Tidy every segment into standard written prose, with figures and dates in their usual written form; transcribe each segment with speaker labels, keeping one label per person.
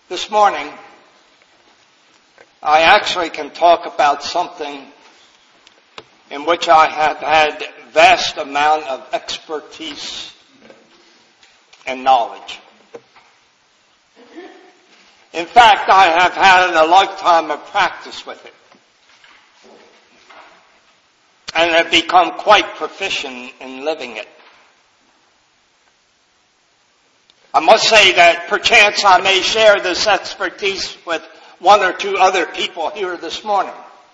Speaker 1: This morning, I actually can talk about something in which I have had vast amount of expertise and knowledge. In fact, I have had a lifetime of practice with it and have become quite proficient in living it. I must say that perchance I may share this expertise with one or two other people here this morning.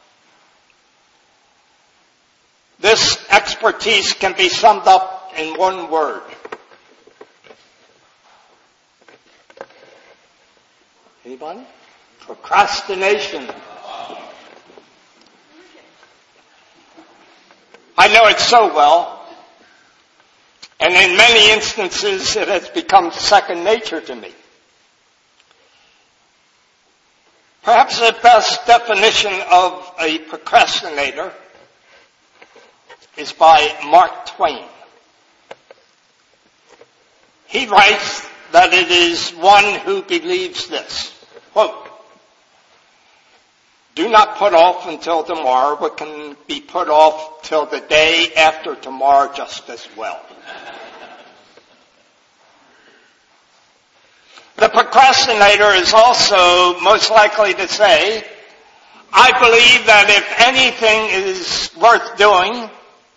Speaker 1: This expertise can be summed up in one word. Anybody? Procrastination. I know it so well. And in many instances, it has become second nature to me. Perhaps the best definition of a procrastinator is by Mark Twain. He writes that it is one who believes this, quote, "Do not put off until tomorrow what can be put off till the day after tomorrow just as well." The procrastinator is also most likely to say, "I believe that if anything is worth doing,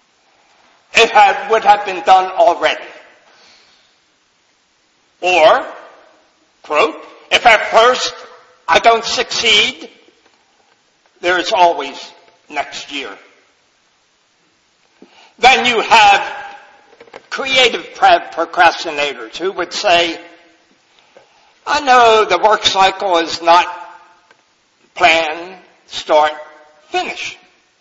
Speaker 1: it would have been done already." Or, quote, "If at first I don't succeed, there is always next year." Then you have creative procrastinators who would say, "I know the work cycle is not plan, start, finish.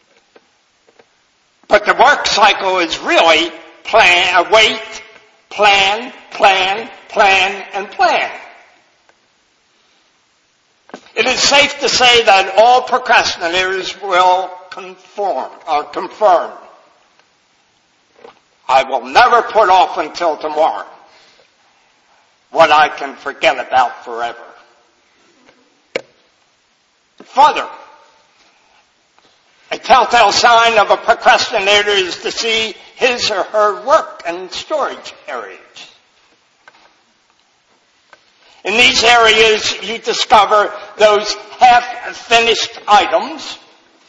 Speaker 1: But the work cycle is really wait, plan, and plan." It is safe to say that all procrastinators will confirm. I will never put off until tomorrow what I can forget about forever. Further, a telltale sign of a procrastinator is to see his or her work and storage areas. In these areas, you discover those half-finished items,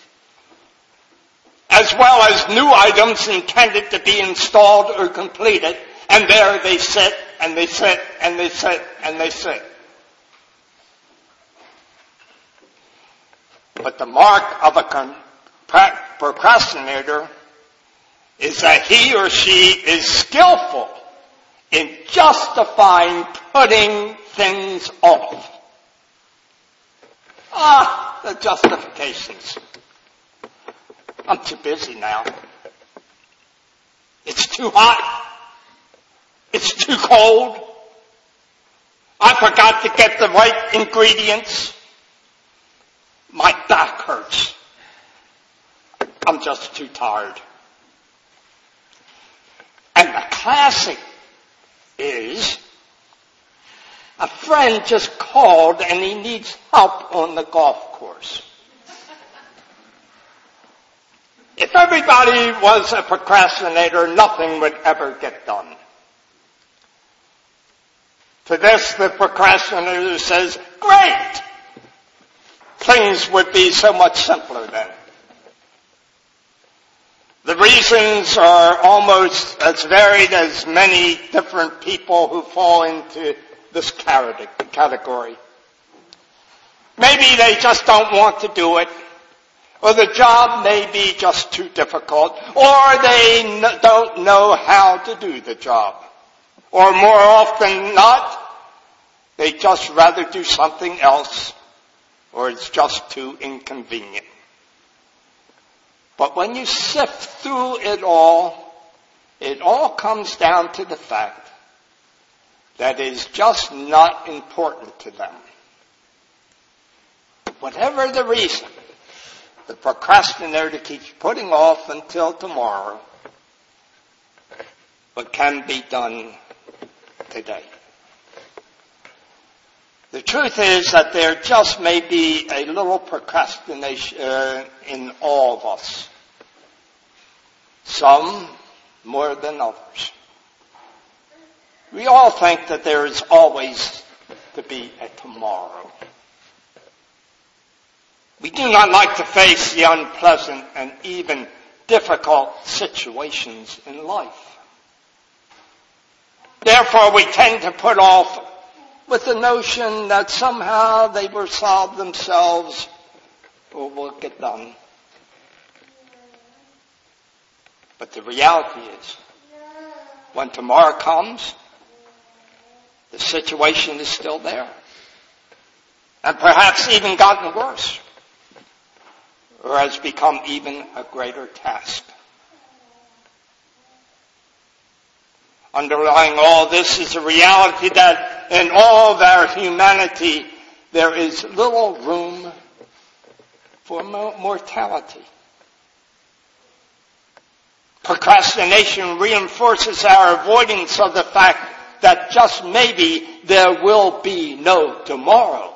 Speaker 1: as well as new items intended to be installed or completed, and there they sit, and they sit, and they sit, and they sit. But the mark of a procrastinator is that he or she is skillful in justifying putting things off. The justifications. I'm too busy now. It's too hot. It's too cold. I forgot to get the right ingredients. My back hurts. I'm just too tired. And the classic is a friend just called and he needs help on the golf course. If everybody was a procrastinator, nothing would ever get done. To this, the procrastinator says, "Great! Things would be so much simpler then." The reasons are almost as varied as many different people who fall into this category. Maybe they just don't want to do it, or the job may be just too difficult, or they don't know how to do the job. Or more often than not, they just rather do something else, or it's just too inconvenient. But when you sift through it all comes down to the fact that it is just not important to them. Whatever the reason, the procrastinator keeps putting off until tomorrow what can be done today. The truth is that there just may be a little procrastination in all of us. Some more than others. We all think that there is always to be a tomorrow. We do not like to face the unpleasant and even difficult situations in life. Therefore, we tend to put off with the notion that somehow they will solve themselves or will get done. But the reality is, when tomorrow comes, the situation is still there. And perhaps even gotten worse. Or has become even a greater task. Underlying all this is a reality that in all of our humanity, there is little room for mortality. Procrastination reinforces our avoidance of the fact that just maybe there will be no tomorrow.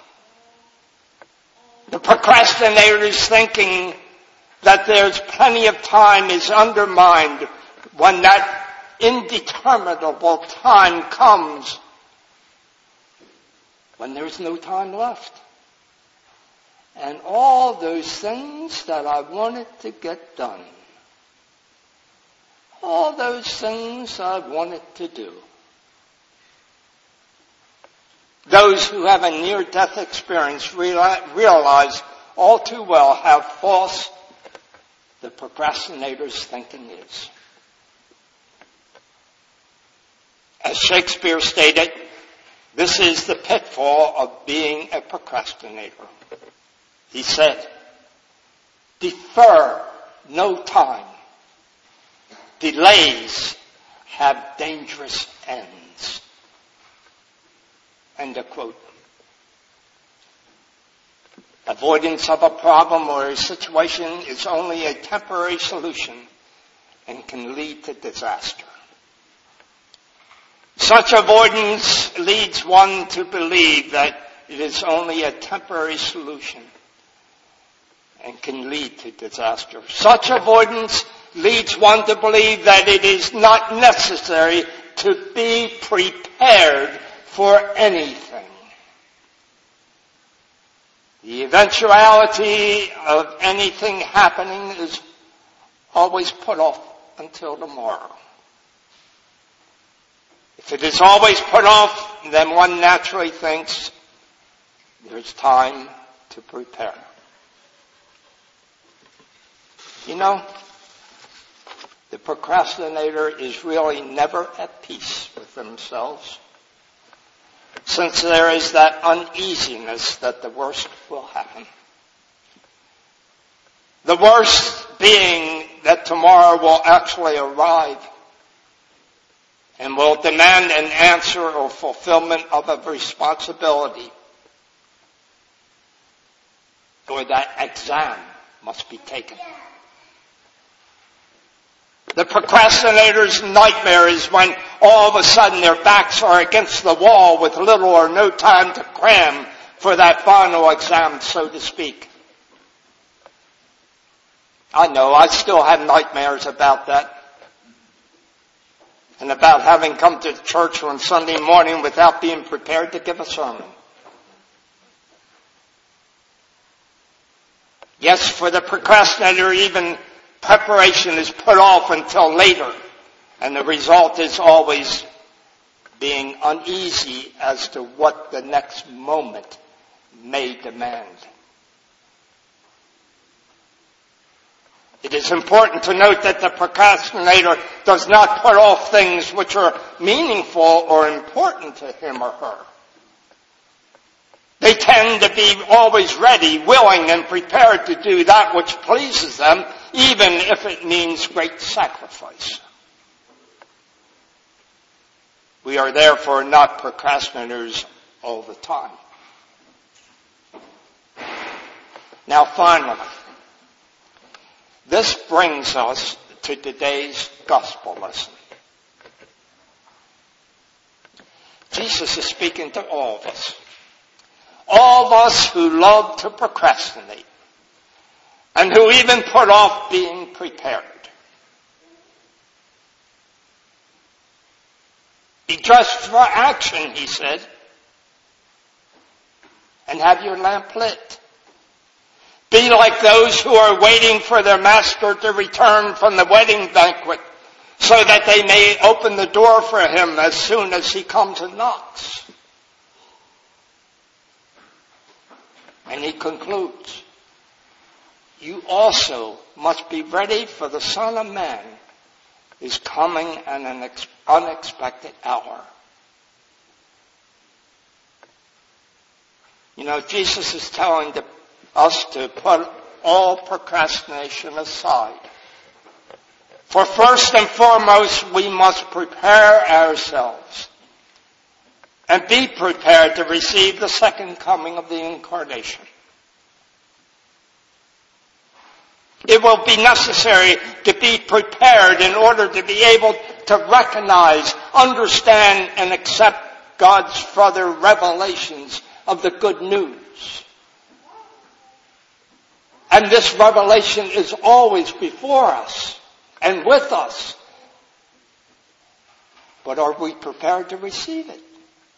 Speaker 1: The procrastinator's thinking that there's plenty of time is undermined when that indeterminable time comes, when there's no time left. And all those things that I wanted to get done, all those things I wanted to do. Those who have a near-death experience realize all too well how false the procrastinator's thinking is. As Shakespeare stated, this is the pitfall of being a procrastinator. He said, defer no time. Delays have dangerous ends. End of quote. Avoidance of a problem or a situation is only a temporary solution and can lead to disaster. Such avoidance leads one to believe that it is only a temporary solution and can lead to disaster. Such avoidance leads one to believe that it is not necessary to be prepared for anything. The eventuality of anything happening is always put off until tomorrow. If it is always put off, then one naturally thinks there's time to prepare. You know, the procrastinator is really never at peace with themselves, since there is that uneasiness that the worst will happen. The worst being that tomorrow will actually arrive and will demand an answer or fulfillment of a responsibility, or that exam must be taken. The procrastinator's nightmare is when all of a sudden their backs are against the wall with little or no time to cram for that final exam, so to speak. I know, I still have nightmares about that. And about having come to church on Sunday morning without being prepared to give a sermon. Yes, for the procrastinator, even preparation is put off until later, and the result is always being uneasy as to what the next moment may demand. It is important to note that the procrastinator does not put off things which are meaningful or important to him or her. They tend to be always ready, willing, and prepared to do that which pleases them, even if it means great sacrifice. We are therefore not procrastinators all the time. Now finally, this brings us to today's gospel lesson. Jesus is speaking to all of us. all of us who love to procrastinate and who even put off being prepared. Be dressed for action, he said, and have your lamp lit. Be like those who are waiting for their master to return from the wedding banquet so that they may open the door for him as soon as he comes and knocks. And he concludes, you also must be ready, for the Son of Man is coming at an unexpected hour. You know, Jesus is telling us to put all procrastination aside. For first and foremost, we must prepare ourselves and be prepared to receive the second coming of the Incarnation. It will be necessary to be prepared in order to be able to recognize, understand, and accept God's further revelations of the good news. And this revelation is always before us and with us. But are we prepared to receive it?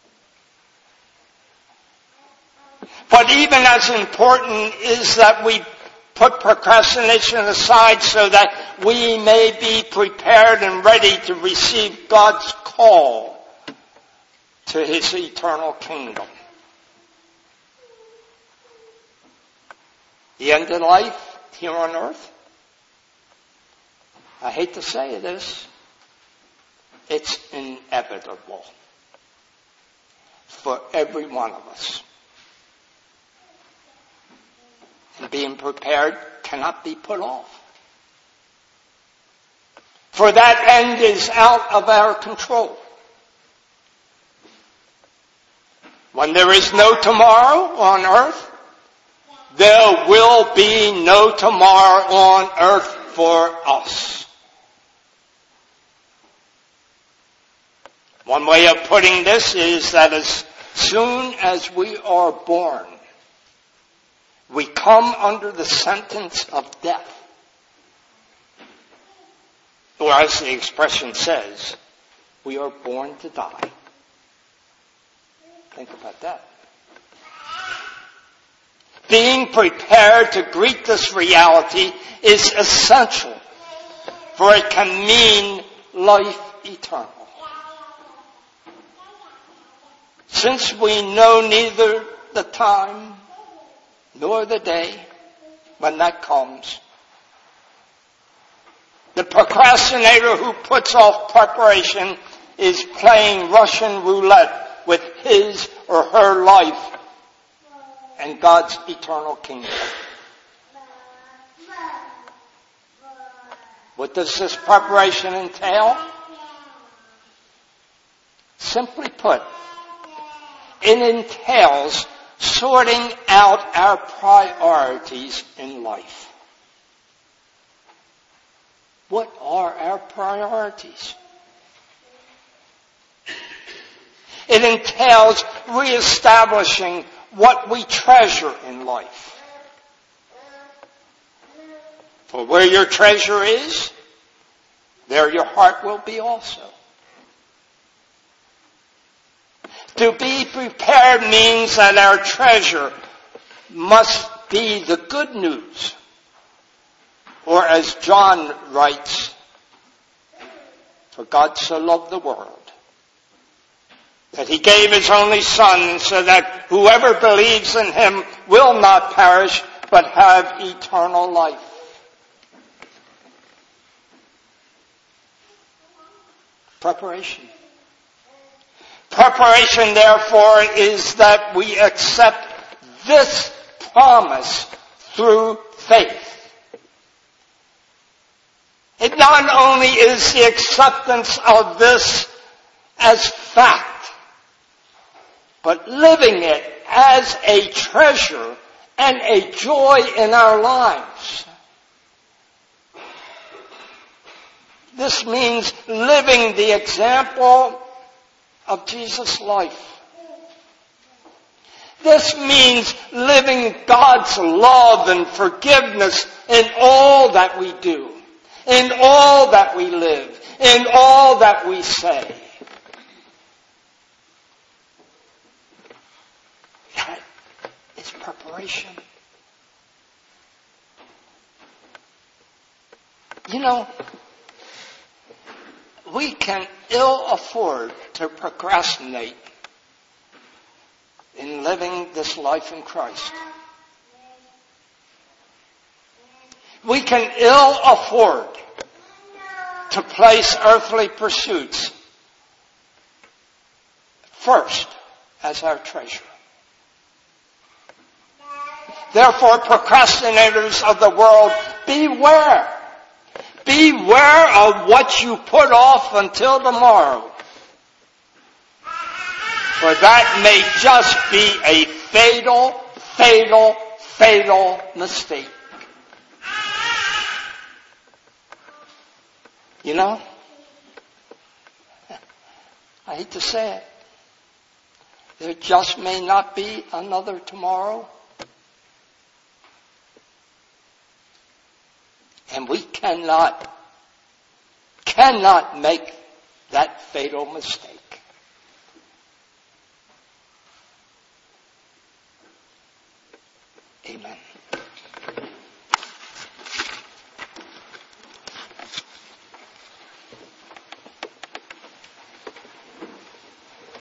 Speaker 1: But even as important is that we put procrastination aside so that we may be prepared and ready to receive God's call to his eternal kingdom. The end of life here on earth, I hate to say this, it's inevitable for every one of us. And being prepared cannot be put off. For that end is out of our control. When there is no tomorrow on earth, there will be no tomorrow on earth for us. One way of putting this is that as soon as we are born, we come under the sentence of death. Or as the expression says, we are born to die. Think about that. Being prepared to greet this reality is essential, for it can mean life eternal. Since we know neither the time nor the day when that comes, the procrastinator who puts off preparation is playing Russian roulette with his or her life and God's eternal kingdom. What does this preparation entail? Simply put, it entails sorting out our priorities in life. What are our priorities? It entails reestablishing what we treasure in life. For where your treasure is, there your heart will be also. To be prepared means that our treasure must be the good news. Or as John writes, for God so loved the world that he gave his only Son so that whoever believes in him will not perish but have eternal life. Preparation. Preparation, therefore, is that we accept this promise through faith. It not only is the acceptance of this as fact, but living it as a treasure and a joy in our lives. This means living the example of Jesus' life. This means living God's love and forgiveness in all that we do, in all that we live, in all that we say. That is preparation. You know, we can ill afford to procrastinate in living this life in Christ. We can ill afford to place earthly pursuits first as our treasure. Therefore, procrastinators of the world, beware. Beware of what you put off until tomorrow. For that may just be a fatal mistake. You know, I hate to say it. There just may not be another tomorrow. And we cannot make that fatal mistake. Amen.